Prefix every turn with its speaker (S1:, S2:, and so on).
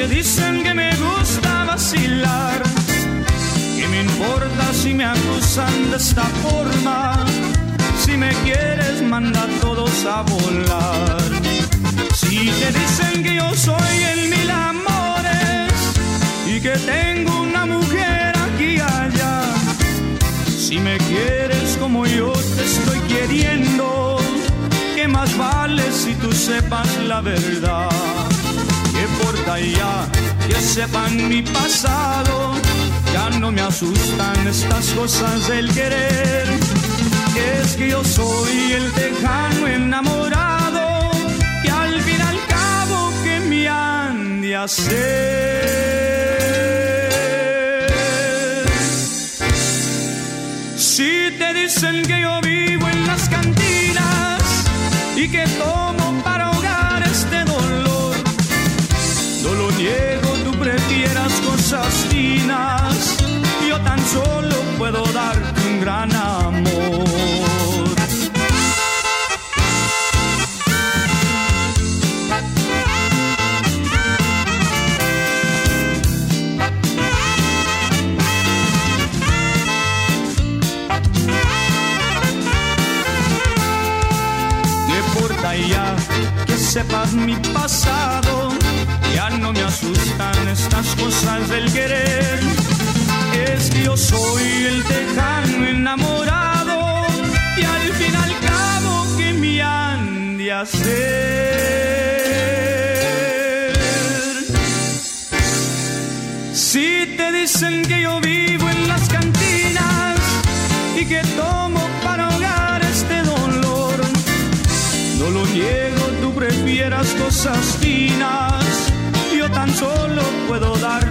S1: te dicen que me gusta vacilar, ¿qué me importa si me acusan de esta forma? Si me quieres, manda a todos a volar. Si te dicen que yo soy el mil amores y que tengo una mujer aquí y allá, si me quieres como yo te estoy queriendo, ¿qué más vale si tú sepas la verdad? ¿Qué importa ya que sepan mi pasado? Ya no me asustan estas cosas del querer. Es que yo soy el tejano enamorado, que al fin y al cabo que me han de hacer. Si te dicen que yo vivo en las cantinas y que tomo para ahogar este dolor, no lo niego, tú prefieras cosas finas, yo tan solo puedo darte un gran amor. Ya que sepas mi pasado, ya no me asustan estas cosas del querer. Es que yo soy el tejano enamorado, y al fin y al cabo que me han de hacer. Si te dicen que yo vivo en las cantinas y que tomo para ahogar este dolor, no lo niego, tú prefieras cosas finas, yo tan solo puedo dar